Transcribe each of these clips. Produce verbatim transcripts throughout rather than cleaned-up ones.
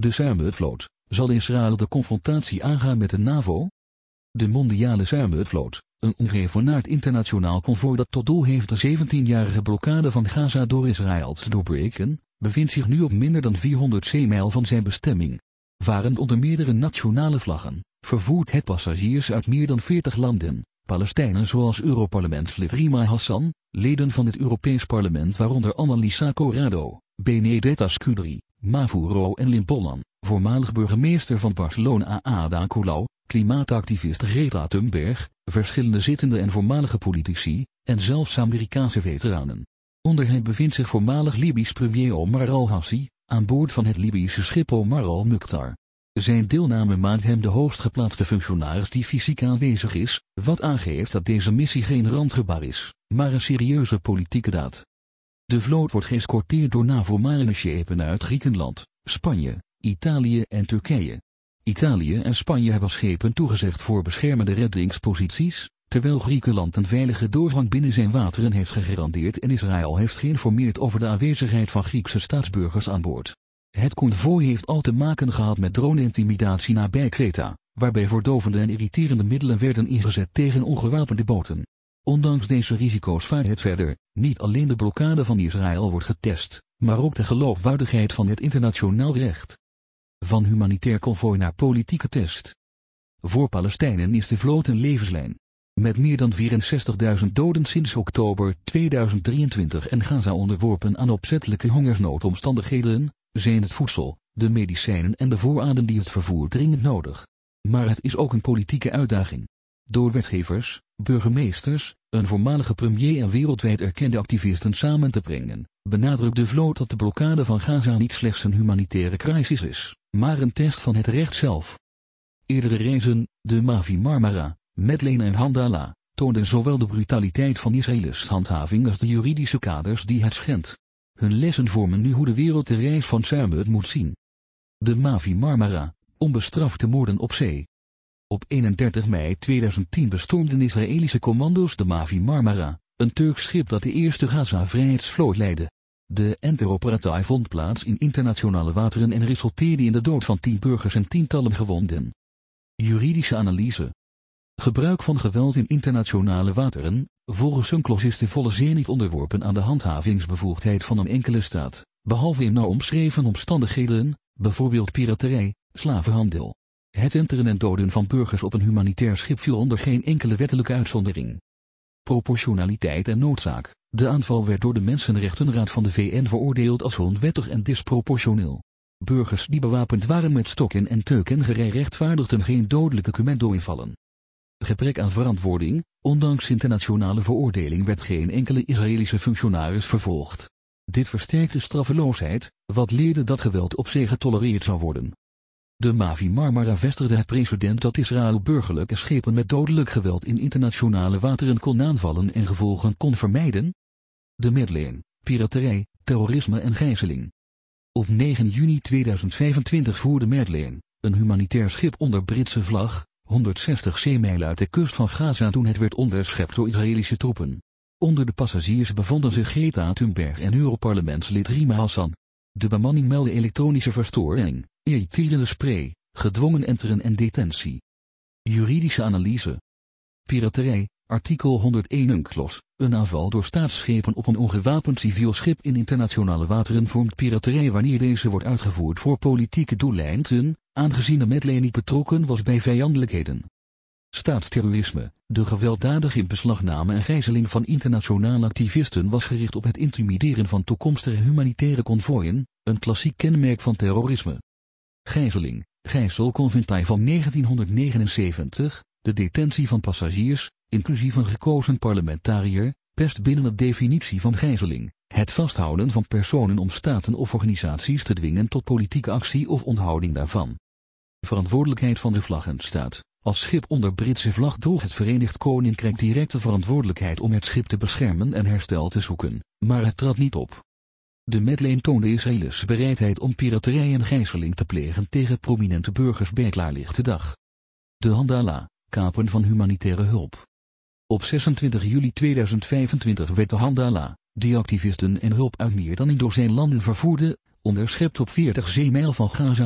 De Summitvloot. Zal Israël de confrontatie aangaan met de NAVO? De mondiale Summitvloot, een ongeëvenaard internationaal konvooi dat tot doel heeft de zeventienjarige blokkade van Gaza door Israël te doorbreken, bevindt zich nu op minder dan vierhonderd zeemijl van zijn bestemming. Varend onder meerdere nationale vlaggen, vervoert het passagiers uit meer dan veertig landen, Palestijnen zoals Europarlementslid Rima Hassan, leden van het Europees Parlement waaronder Annalisa Corrado, Benedetta Scuderi, Mavuro en Lynn Bolan, voormalig burgemeester van Barcelona Ada Colau, klimaatactivist Greta Thunberg, verschillende zittende en voormalige politici, en zelfs Amerikaanse veteranen. Onder hen bevindt zich voormalig Libisch premier Omar al-Hassi, aan boord van het Libische schip Omar al-Mukhtar. Zijn deelname maakt hem de hoogstgeplaatste functionaris die fysiek aanwezig is, wat aangeeft dat deze missie geen randgebaar is, maar een serieuze politieke daad. De vloot wordt geëscorteerd door NAVO-marineschepen uit Griekenland, Spanje, Italië en Turkije. Italië en Spanje hebben schepen toegezegd voor beschermende reddingsposities, terwijl Griekenland een veilige doorgang binnen zijn wateren heeft gegarandeerd en Israël heeft geïnformeerd over de aanwezigheid van Griekse staatsburgers aan boord. Het konvooi heeft al te maken gehad met drone-intimidatie nabij Kreta, waarbij verdovende en irriterende middelen werden ingezet tegen ongewapende boten. Ondanks deze risico's vaart het verder. Niet alleen de blokkade van Israël wordt getest, maar ook de geloofwaardigheid van het internationaal recht. Van humanitair konvooi naar politieke test. Voor Palestijnen is de vloot een levenslijn. Met meer dan vierenzestigduizend doden sinds oktober tweeduizend drieëntwintig en Gaza onderworpen aan opzettelijke hongersnoodomstandigheden, zijn het voedsel, de medicijnen en de voorraden die het vervoer dringend nodig. Maar het is ook een politieke uitdaging. Door wetgevers, burgemeesters, een voormalige premier en wereldwijd erkende activisten samen te brengen, benadrukt de vloot dat de blokkade van Gaza niet slechts een humanitaire crisis is, maar een test van het recht zelf. Eerdere reizen, de Mavi Marmara, Madeleine en Handala, toonden zowel de brutaliteit van Israëls handhaving als de juridische kaders die het schendt. Hun lessen vormen nu hoe de wereld de reis van Summit moet zien. De Mavi Marmara, onbestrafte moorden op zee. Op eenendertig mei tweeduizend tien bestormden Israëlische commando's de Mavi Marmara, een Turks schip dat de eerste Gaza-vrijheidsvloot leidde. De interoperatie vond plaats in internationale wateren en resulteerde in de dood van tien burgers en tientallen gewonden. Juridische analyse. Gebruik van geweld in internationale wateren. Volgens UNCLOS is de volle zee niet onderworpen aan de handhavingsbevoegdheid van een enkele staat, behalve in nauw omschreven omstandigheden, bijvoorbeeld piraterij, slavenhandel. Het enteren en doden van burgers op een humanitair schip viel onder geen enkele wettelijke uitzondering. Proportionaliteit en noodzaak. De aanval werd door de Mensenrechtenraad van de V N veroordeeld als onwettig en disproportioneel. Burgers die bewapend waren met stokken en keukengerei rechtvaardigden geen dodelijke commando-invallen. Gebrek aan verantwoording. Ondanks internationale veroordeling werd geen enkele Israëlische functionaris vervolgd. Dit versterkte straffeloosheid, wat leerde dat geweld op zee getolereerd zou worden. De Mavi Marmara vestigde het precedent dat Israël burgerlijke schepen met dodelijk geweld in internationale wateren kon aanvallen en gevolgen kon vermijden. De Madeleine, piraterij, terrorisme en gijzeling. Op negen juni tweeduizend vijfentwintig voerde Madeleine, een humanitair schip onder Britse vlag, honderdzestig zeemijlen uit de kust van Gaza toen het werd onderschept door Israëlische troepen. Onder de passagiers bevonden zich Greta Thunberg en Europarlementslid Rima Hassan. De bemanning meldde elektronische verstoring, irriterende spray, gedwongen enteren en detentie. Juridische analyse. Piraterij, artikel honderdéén UNCLOS. Een aanval door staatsschepen op een ongewapend civiel schip in internationale wateren vormt piraterij wanneer deze wordt uitgevoerd voor politieke doeleinden, aangezien de Madeleine niet betrokken was bij vijandelijkheden. Staatsterrorisme. De gewelddadige inbeslagname en gijzeling van internationale activisten was gericht op het intimideren van toekomstige humanitaire konvooien, een klassiek kenmerk van terrorisme. Gijzeling. Gijzelconventie van negentienhonderdnegenenzeventig, de detentie van passagiers, inclusief een gekozen parlementariër, past binnen de definitie van gijzeling, het vasthouden van personen om staten of organisaties te dwingen tot politieke actie of onthouding daarvan. Verantwoordelijkheid van de vlaggenstaat. Als schip onder Britse vlag droeg het Verenigd Koninkrijk directe verantwoordelijkheid om het schip te beschermen en herstel te zoeken, maar het trad niet op. De Madeleine toonde Israëls bereidheid om piraterij en gijzeling te plegen tegen prominente burgers bij klaarlichte dag. De Handala, kapen van humanitaire hulp. Op zesentwintig juli tweeduizend vijfentwintig werd de Handala, die activisten en hulp uit meer dan een dozijn landen vervoerde, onderschept op veertig zeemijl van Gaza.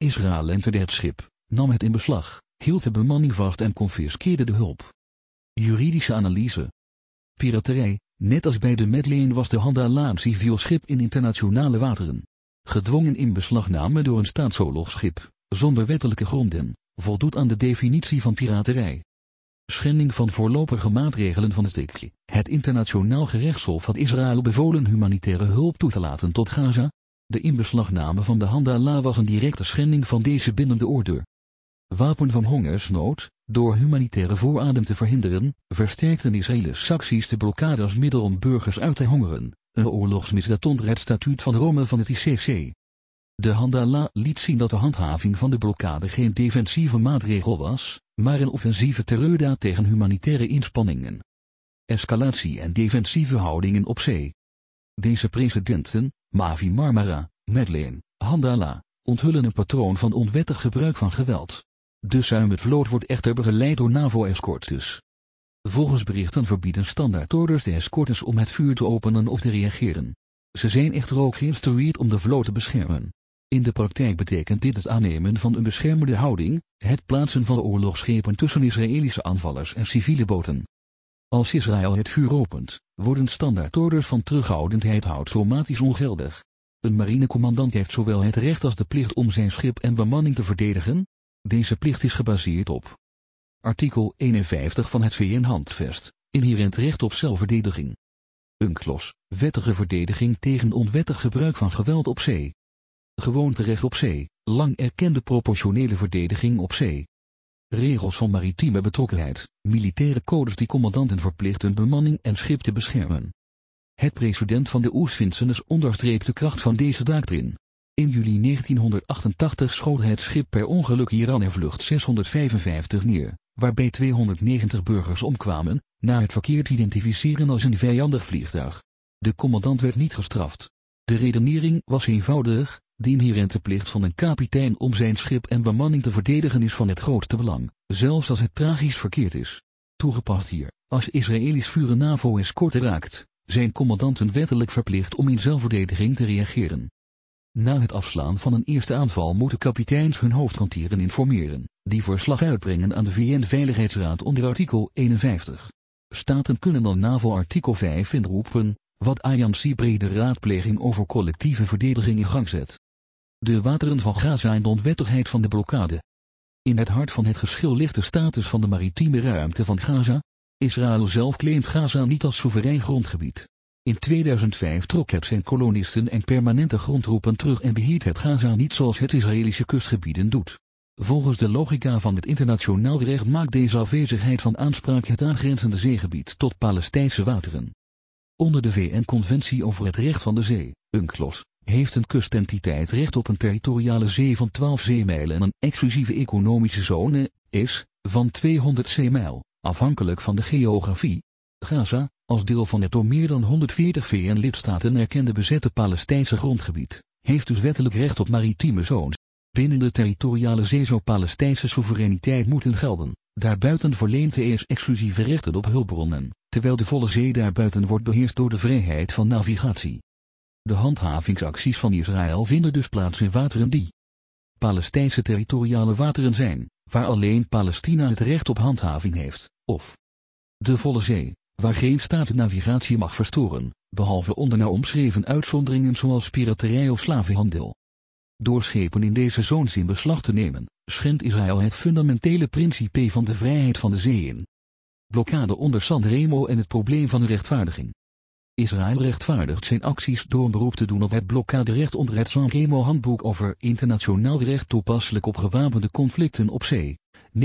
Israël enterde het schip, nam het in beslag, hield de bemanning vast en confiskeerde de hulp. Juridische analyse. Piraterij, net als bij de Madeleine was de Handala een civiel schip in internationale wateren. Gedwongen inbeslagname door een staatsoorlogsschip, zonder wettelijke gronden, voldoet aan de definitie van piraterij. Schending van voorlopige maatregelen van het I C J. Het internationaal gerechtshof had Israël bevolen humanitaire hulp toe te laten tot Gaza. De inbeslagname van de Handala was een directe schending van deze bindende orde. Wapen van hongersnood. Door humanitaire voorraden te verhinderen, versterkten Israëlische acties de blokkade als middel om burgers uit te hongeren, een oorlogsmisdaad onder het statuut van Rome van het I C C. De Handala liet zien dat de handhaving van de blokkade geen defensieve maatregel was, maar een offensieve terreurdaad tegen humanitaire inspanningen. Escalatie en defensieve houdingen op zee. Deze precedenten, Mavi Marmara, Madeleine, Handala, onthullen een patroon van onwettig gebruik van geweld. De Zuimervloot wordt echter begeleid door NAVO-escortes. Volgens berichten verbieden standaardorders de escortes om het vuur te openen of te reageren. Ze zijn echter ook geïnstrueerd om de vloot te beschermen. In de praktijk betekent dit het aannemen van een beschermende houding, het plaatsen van oorlogsschepen tussen Israëlische aanvallers en civiele boten. Als Israël het vuur opent, worden standaardorders van terughoudendheid automatisch ongeldig. Een marinecommandant heeft zowel het recht als de plicht om zijn schip en bemanning te verdedigen. Deze plicht is gebaseerd op artikel eenenvijftig van het V N-handvest, inherent recht op zelfverdediging. UNCLOS, wettige verdediging tegen onwettig gebruik van geweld op zee. Gewoonterecht op zee, lang erkende proportionele verdediging op zee. Regels van maritieme betrokkenheid, militaire codes die commandanten verplichten bemanning en schip te beschermen. Het precedent van de Oostvincennes onderstreept de kracht van deze doctrine. In juli negentienhonderdachtentachtig schoot het schip per ongeluk Iran er vlucht zeshonderdvijfenvijftig neer, waarbij tweehonderdnegentig burgers omkwamen, na het verkeerd identificeren als een vijandig vliegtuig. De commandant werd niet gestraft. De redenering was eenvoudig, de inherente plicht van een kapitein om zijn schip en bemanning te verdedigen is van het grootste belang, zelfs als het tragisch verkeerd is. Toegepast hier, als Israëlisch vuur een NAVO-escorte raakt, zijn commandanten wettelijk verplicht om in zelfverdediging te reageren. Na het afslaan van een eerste aanval moeten kapiteins hun hoofdkwartieren informeren, die verslag uitbrengen aan de V N-veiligheidsraad onder artikel eenenvijftig. Staten kunnen dan NAVO artikel vijf inroepen, wat alliantie brede raadpleging over collectieve verdediging in gang zet. De wateren van Gaza en de onwettigheid van de blokkade. In het hart van het geschil ligt de status van de maritieme ruimte van Gaza. Israël zelf claimt Gaza niet als soeverein grondgebied. In tweeduizend vijf trok het zijn kolonisten en permanente grondtroepen terug en beheert het Gaza niet zoals het Israëlische kustgebieden doet. Volgens de logica van het internationaal recht maakt deze afwezigheid van aanspraak het aangrenzende zeegebied tot Palestijnse wateren. Onder de V N-conventie over het recht van de zee, UNCLOS, heeft een kustentiteit recht op een territoriale zee van twaalf zeemijlen en een exclusieve economische zone, is, van tweehonderd zeemijl, afhankelijk van de geografie. Gaza, als deel van het door meer dan honderdveertig V N-lidstaten erkende bezette Palestijnse grondgebied, heeft dus wettelijk recht op maritieme zones. Binnen de territoriale zee zou Palestijnse soevereiniteit moeten gelden. Daarbuiten verleent de E S exclusieve rechten op hulpbronnen, terwijl de volle zee daarbuiten wordt beheerst door de vrijheid van navigatie. De handhavingsacties van Israël vinden dus plaats in wateren die Palestijnse territoriale wateren zijn, waar alleen Palestina het recht op handhaving heeft, of de volle zee, waar geen staat navigatie mag verstoren, behalve onder nou omschreven uitzonderingen zoals piraterij of slavenhandel. Door schepen in deze zones in beslag te nemen, schendt Israël het fundamentele principe van de vrijheid van de zee in. Blokkade onder Sanremo en het probleem van de rechtvaardiging. Israël rechtvaardigt zijn acties door een beroep te doen op het blokkaderecht onder het Sanremo-handboek over internationaal recht toepasselijk op gewapende conflicten op zee,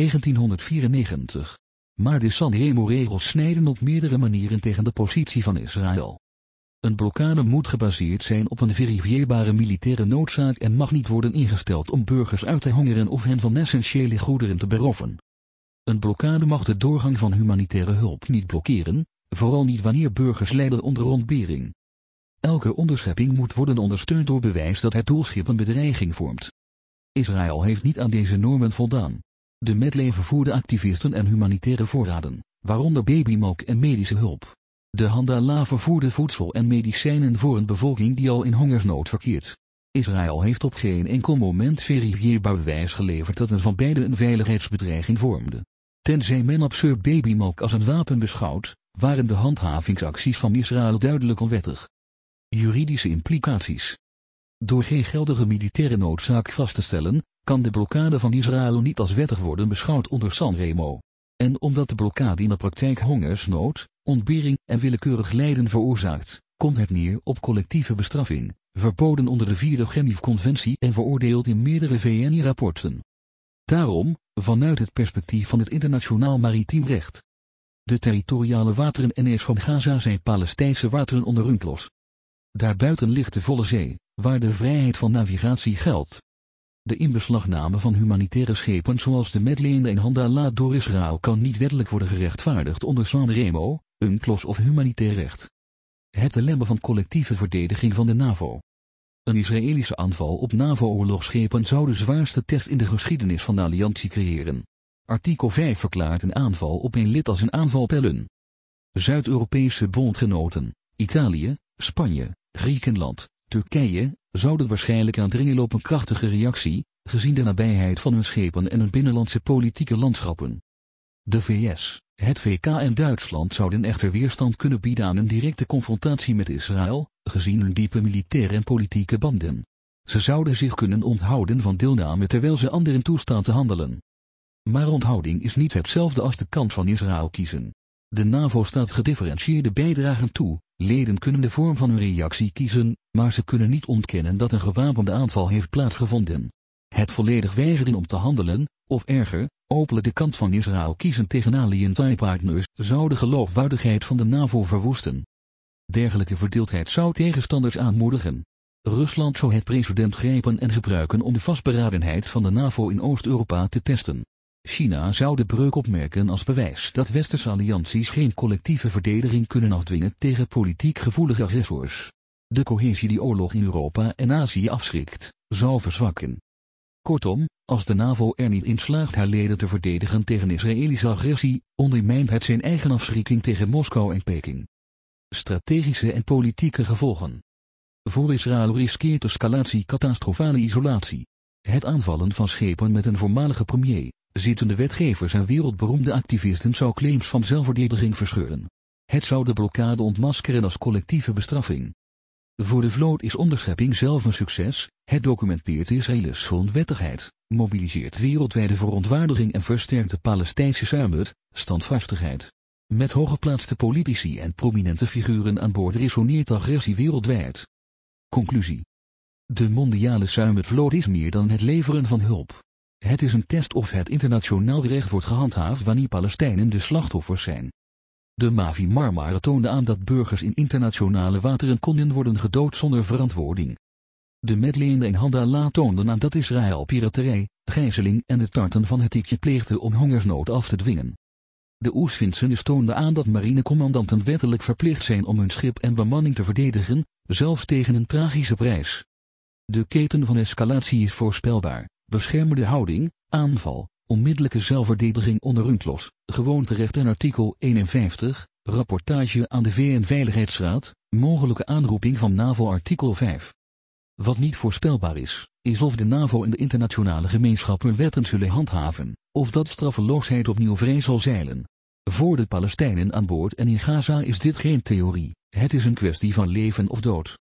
negentienhonderdvierennegentig. Maar de Sanremo-regels snijden op meerdere manieren tegen de positie van Israël. Een blokkade moet gebaseerd zijn op een verifieerbare militaire noodzaak en mag niet worden ingesteld om burgers uit te hongeren of hen van essentiële goederen te beroven. Een blokkade mag de doorgang van humanitaire hulp niet blokkeren, vooral niet wanneer burgers lijden onder ontbering. Elke onderschepping moet worden ondersteund door bewijs dat het doelschip een bedreiging vormt. Israël heeft niet aan deze normen voldaan. De Madeleine vervoerde activisten en humanitaire voorraden, waaronder babymelk en medische hulp. De Handala vervoerde voedsel en medicijnen voor een bevolking die al in hongersnood verkeert. Israël heeft op geen enkel moment verifieerbaar bewijs geleverd dat een van beiden een veiligheidsbedreiging vormde. Tenzij men absurd babymelk als een wapen beschouwt, waren de handhavingsacties van Israël duidelijk onwettig. Juridische implicaties. Door geen geldige militaire noodzaak vast te stellen, kan de blokkade van Israël niet als wettig worden beschouwd onder Sanremo. En omdat de blokkade in de praktijk hongersnood, ontbering en willekeurig lijden veroorzaakt, komt het neer op collectieve bestraffing, verboden onder de vierde Genève-conventie en veroordeeld in meerdere V N I-rapporten. Daarom, vanuit het perspectief van het internationaal maritiem recht. De territoriale wateren en eers van Gaza zijn Palestijnse wateren onder UNCLOS. Daarbuiten ligt de volle zee, waar de vrijheid van navigatie geldt. De inbeslagname van humanitaire schepen zoals de Madeleine en Handala door Israël kan niet wettelijk worden gerechtvaardigd onder Sanremo, UNCLOS of humanitair recht. Het dilemma van collectieve verdediging van de NAVO. Een Israëlische aanval op NAVO-oorlogsschepen zou de zwaarste test in de geschiedenis van de alliantie creëren. Artikel vijf verklaart een aanval op een lid als een aanval pellen. Zuid-Europese bondgenoten, Italië, Spanje, Griekenland, Turkije, zouden waarschijnlijk aandringen op een krachtige reactie, gezien de nabijheid van hun schepen en hun binnenlandse politieke landschappen. De V S, het V K en Duitsland zouden echter weerstand kunnen bieden aan een directe confrontatie met Israël, gezien hun diepe militaire en politieke banden. Ze zouden zich kunnen onthouden van deelname terwijl ze anderen toestaan te handelen. Maar onthouding is niet hetzelfde als de kant van Israël kiezen. De NAVO staat gedifferentieerde bijdragen toe, leden kunnen de vorm van hun reactie kiezen, maar ze kunnen niet ontkennen dat een gewapende aanval heeft plaatsgevonden. Het volledig weigeren om te handelen, of erger, openlijk de kant van Israël kiezen tegen alliantie-partners, zou de geloofwaardigheid van de NAVO verwoesten. Dergelijke verdeeldheid zou tegenstanders aanmoedigen. Rusland zou het precedent grijpen en gebruiken om de vastberadenheid van de NAVO in Oost-Europa te testen. China zou de breuk opmerken als bewijs dat westerse allianties geen collectieve verdediging kunnen afdwingen tegen politiek gevoelige agressors. De cohesie die oorlog in Europa en Azië afschrikt, zou verzwakken. Kortom, als de NAVO er niet in slaagt haar leden te verdedigen tegen Israëlische agressie, ondermijnt het zijn eigen afschrikking tegen Moskou en Peking. Strategische en politieke gevolgen. Voor Israël riskeert escalatie catastrofale isolatie. Het aanvallen van schepen met een voormalige premier, zittende wetgevers en wereldberoemde activisten zou claims van zelfverdediging verscheuren. Het zou de blokkade ontmaskeren als collectieve bestraffing. Voor de vloot is onderschepping zelf een succes, het documenteert Israëls grondwettigheid, mobiliseert wereldwijde verontwaardiging en versterkt de Palestijnse saamhut, standvastigheid. Met hooggeplaatste politici en prominente figuren aan boord resoneert agressie wereldwijd. Conclusie. De mondiale Summit-vloot is meer dan het leveren van hulp. Het is een test of het internationaal recht wordt gehandhaafd wanneer Palestijnen de slachtoffers zijn. De Mavi Marmara toonde aan dat burgers in internationale wateren konden worden gedood zonder verantwoording. De Madeleine en Handala toonden aan dat Israël piraterij, gijzeling en het tarten van het ikje pleegde om hongersnood af te dwingen. De Oesvinsenis toonde aan dat marinecommandanten wettelijk verplicht zijn om hun schip en bemanning te verdedigen, zelfs tegen een tragische prijs. De keten van escalatie is voorspelbaar, beschermende houding, aanval, onmiddellijke zelfverdediging onder UNCLOS, gewoonterecht en artikel eenenvijftig, rapportage aan de V N-veiligheidsraad, mogelijke aanroeping van NAVO artikel vijf. Wat niet voorspelbaar is, is of de NAVO en de internationale gemeenschap hun wetten zullen handhaven, of dat straffeloosheid opnieuw vrij zal zeilen. Voor de Palestijnen aan boord en in Gaza is dit geen theorie, het is een kwestie van leven of dood.